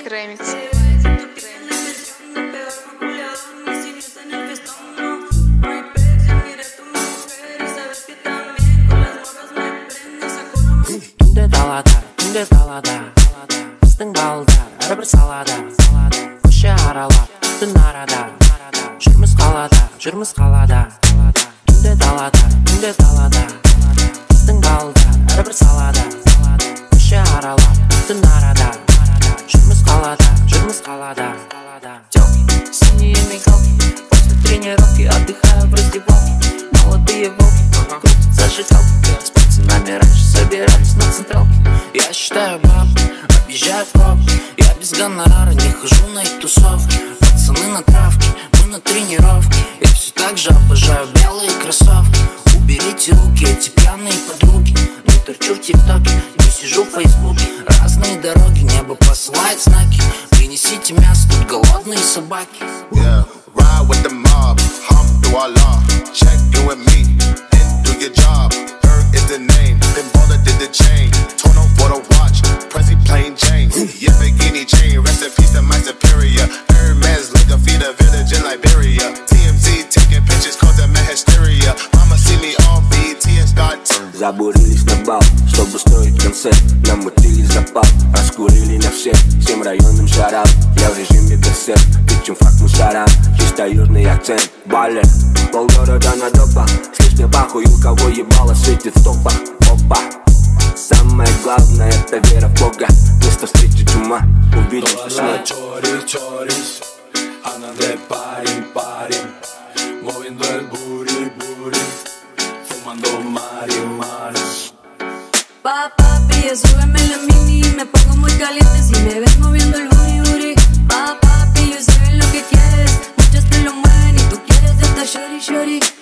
Ремикс. Түнде далада біздің балдар әрбір салада көше аралап түн арада жүрміз қалада Түнде далада біздің балдар әрбір салада көше аралап түн арада жүрміз қалада Синие мигалки, после тренировки отдыхаю в раздевалке. Молодые волки, крутят зажигалки, с пацанами раньше собирались на централке. Я считаю бабки, объезжаю пробки. Я без гонорара не хожу на их тусовки. Пацаны на травке, мы на тренировке. Я все так же обожаю белые кроссовки. Уберите руки, эти пьяные подруги. Не торчу в тиктоке, не сижу в фейсбуке. Разные дороги, небо посылает знаки. Принесите мясо, тут голодные собаки. Yeah, ride with the mob, hum through our law. Check you and me, and do your job. Berg is the name, then Baller did the chain. Tono for the watch, Prezi plain Jane. Yeah, bikini chain, rest in peace to my superior. Hermes like a feed a village in Liberia. TMZ taking pictures, cause them in hysteria. Mama see me on BET and start Забурились на бал, чтобы строить концерт. Намутили запал, раскурили на всех. Всем районам шарап, я в режиме берсерк. Кричим фак мусорам, чисто южный акцент. Баллер, полгорода на допах. Слышь, мне похуй, у кого ебало светит в топах. Опа, самое главное это вера в Бога. Место встречи чума, увидишь сны. Choris, andan de parin, moviendo el booty, fumando marihuanas. Papi, ya súbeme la mini y me pongo muy caliente si me ves moviendo el booty. Papi, yo sé bien lo que quieres, muchos te lo mueven y tú quieres de esta shorty.